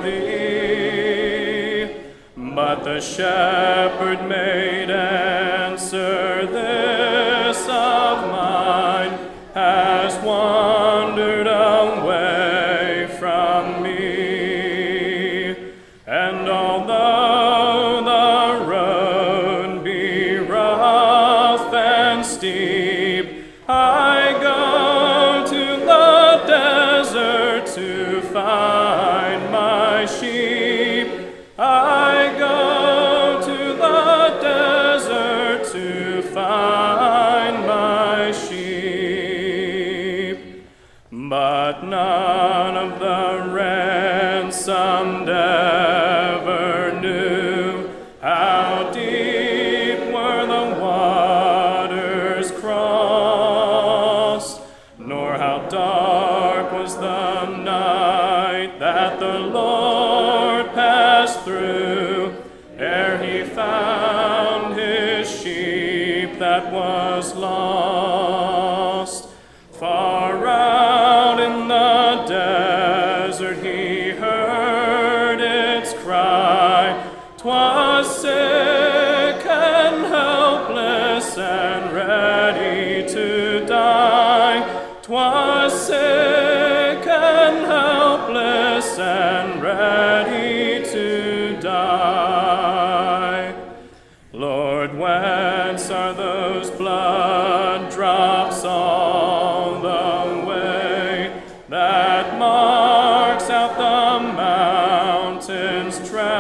thee? But the shepherd made answer, this of mine has wandered away from me. And although the road be rough and steep, I go to the desert to find my sheep. I go to the desert to find my sheep. But none of the ransomed ever knew how deep were the waters crossed, nor how dark was the night that the Lord passed through, ere he found his sheep that was lost. Far out in the desert he heard its cry. 'Twas sick and helpless and ready to die. 'Twas sick and helpless and ready to die. Lord, whence are those blood drops all the way that marks out the mountain's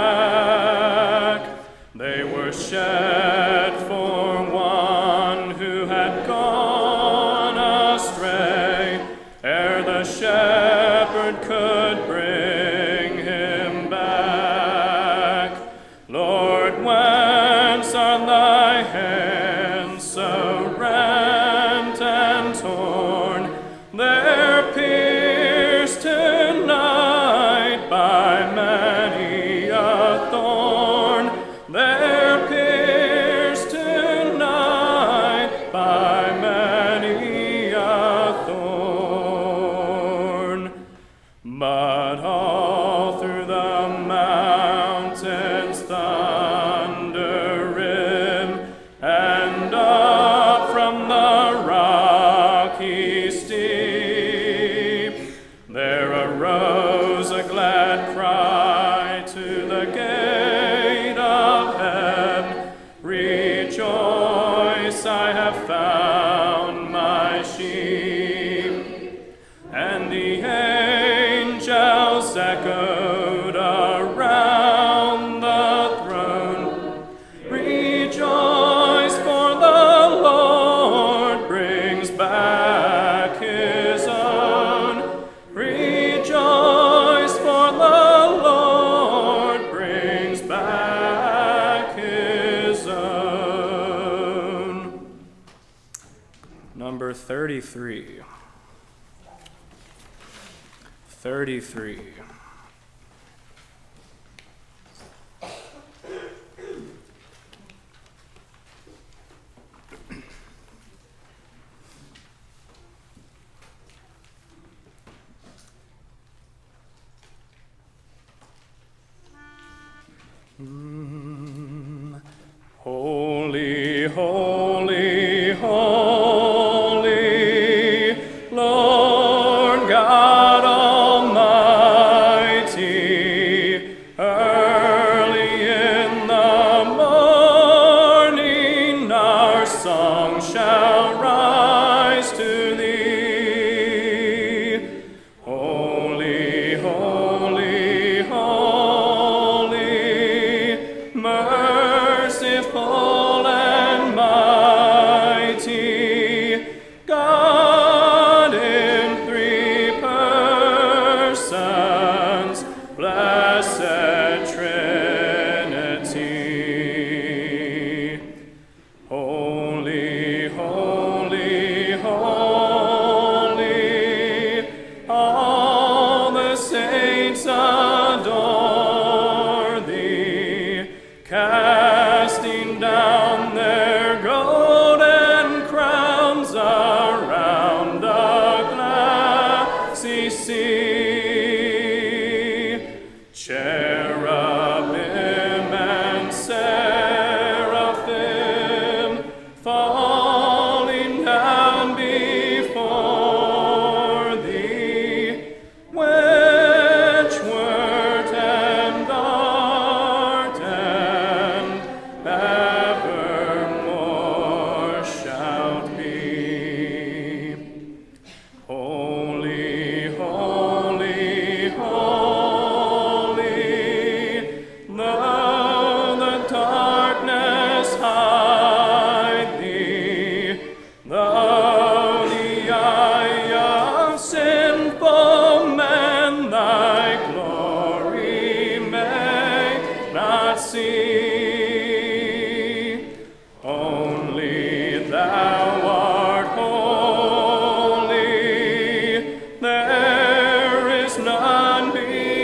track? They were shed for one who had gone astray, ere the shepherd could bring him back. Lord, whence are thy hands so rent and torn? They're pierced tonight by many a thorn. They're pierced tonight by many a thorn. But all through the mountains thundering, and up from the rocky steep, there arose a glad cry to the gate of heaven. Rejoice, I have found my sheep. And the angels echoed around the throne. Rejoice, for the Lord brings back his own. Rejoice, for the Lord brings back his own. Number 33. 33. Holy, holy, holy, Lord God Almighty, early in the morning our song shall rise to thee. Holy, holy, holy, merciful and mighty, God in three persons, blessed Trinity. Holy, holy, holy, all the saints adore thee, casting down their golden crowns around the glassy sea. Cherubim and seraphim falling down before thee, which word and art and evermore shalt be. Holy, holy, holy, though the darkness hide thee, though the eye of sinful men thy glory may not see, only thou art holy, there is none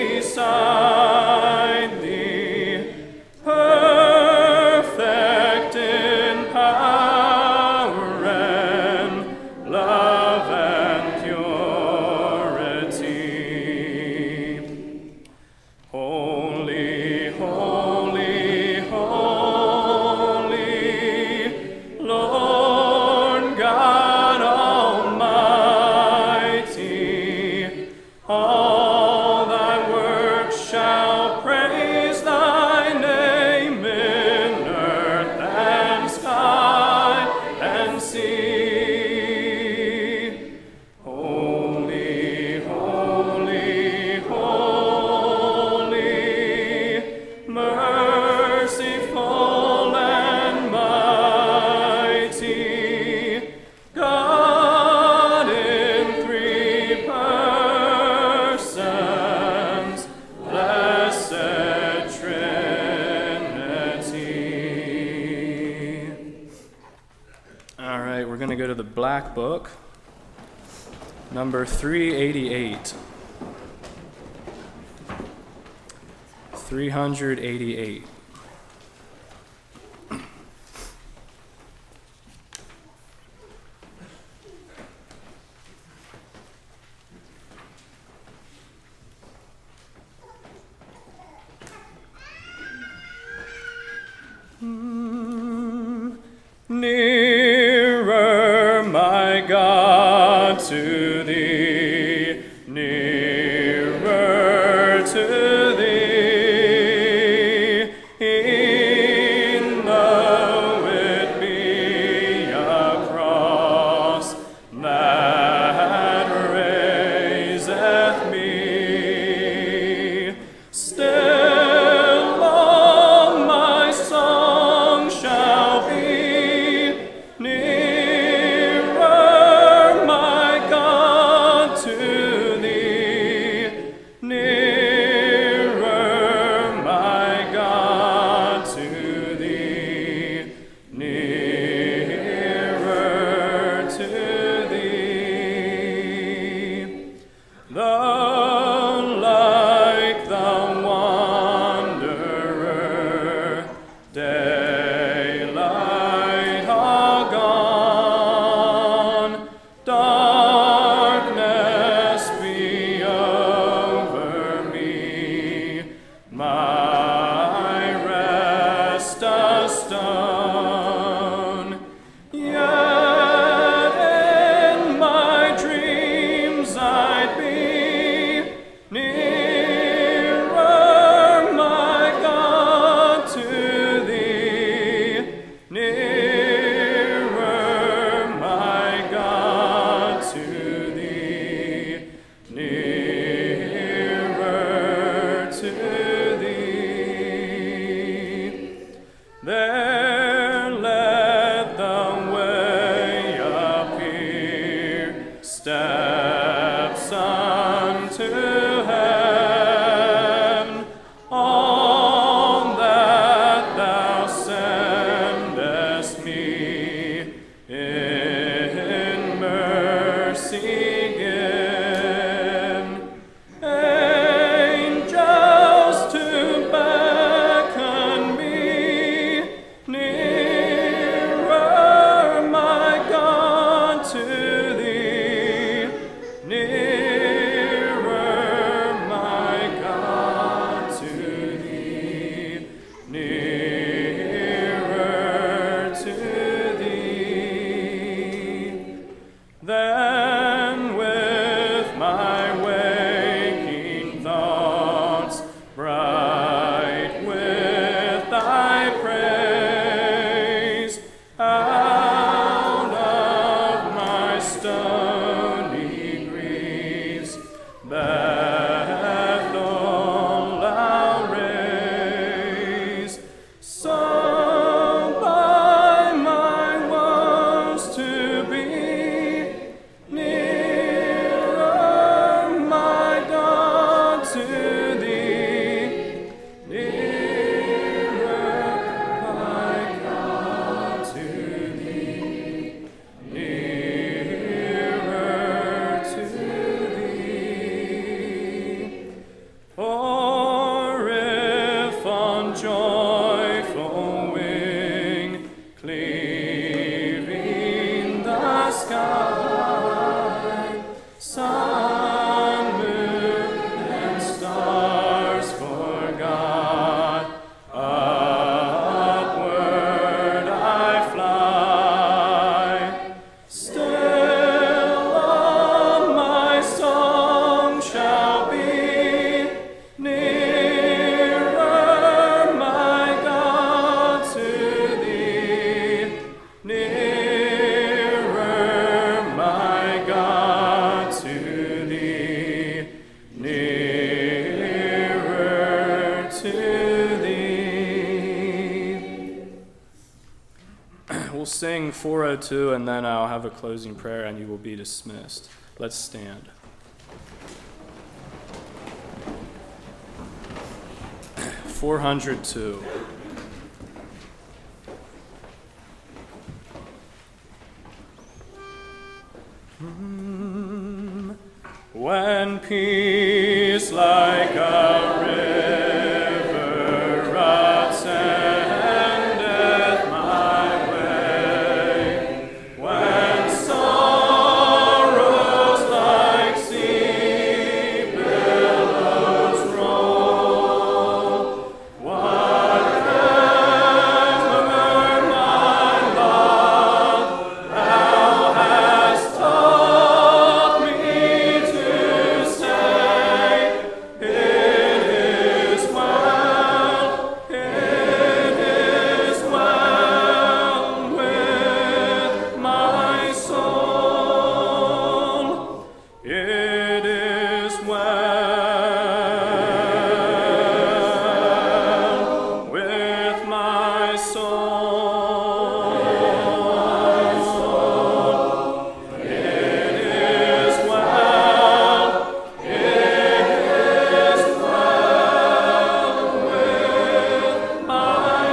beside thee, perfect in power and love and purity. Holy, holy, holy, Lord God Almighty, all thy works shall praise thy name in earth and sky and sea. Holy, holy, holy, merciful and mighty, God in three persons, blessed Trinity. All right, we're going to go to the Black Book, number 388. 388. Nearer, my God, to thee, nearer to thee, heaven, all that thou sendest me in mercy give. Angels to beckon me nearer, my God, to thee. Nearer, my God, to thee. Nearer to thee. Then with my waking thoughts, bright with thy praise, out of my stony griefs, Bethel I'll raise. So by my woes to be nearer, my God, to thee. Nearer, my God, to thee. Nearer to thee. For if on joyful wing, cleaving the sky, sun, moon, and stars forgot, upward I fly. Still all my song shall be nearer, my God, to thee. Nearer, my God, to thee. Nearer to thee. We'll sing 402 and then I'll have a closing prayer and you will be dismissed. Let's stand. 402. When peace like a river ascendeth my way, when sorrows like sea billows roll, whatever my love thou hast taught me to say, it is well with my soul. It is well with my soul. It is well with my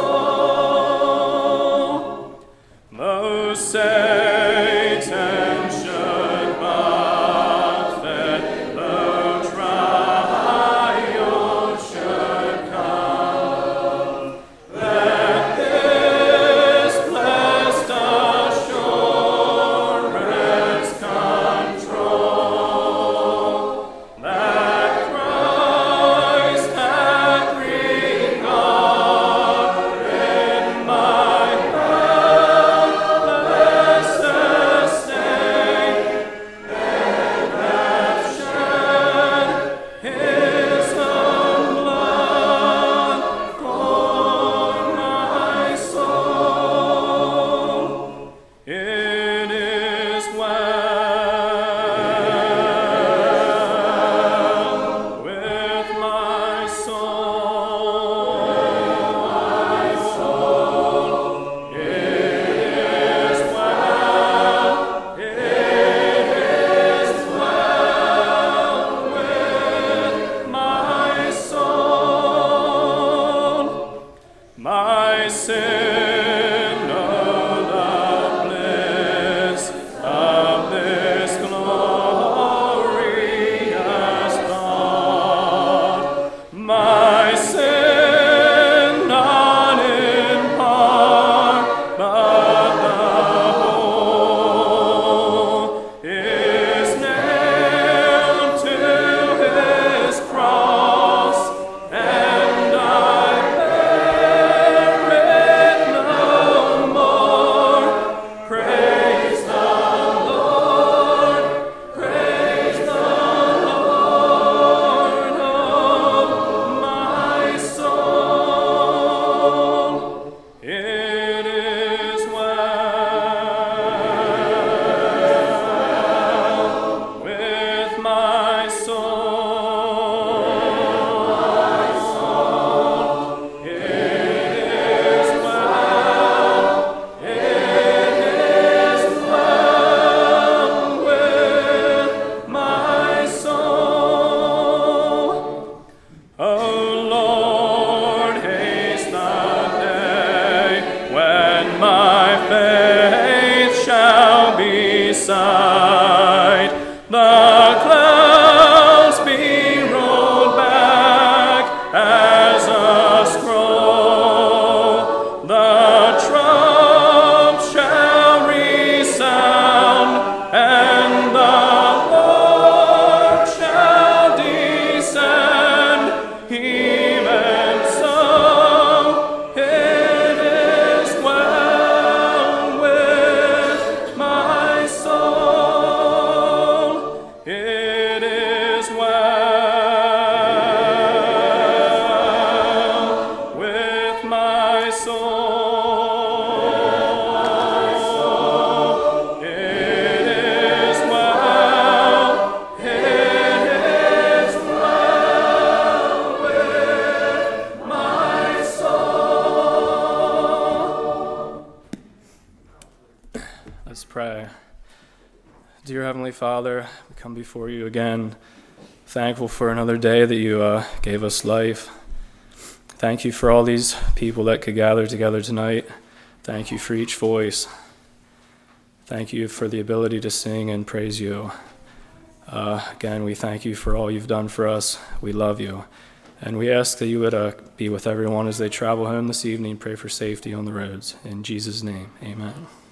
soul. Though Satan should buffet, though Father, we come before you again, thankful for another day that you gave us life. Thank you for all these people that could gather together tonight. Thank you for each voice. Thank you for the ability to sing and praise you. Again, we thank you for all you've done for us. We love you. And we ask that you would be with everyone as they travel home this evening. Pray for safety on the roads. In Jesus' name, amen.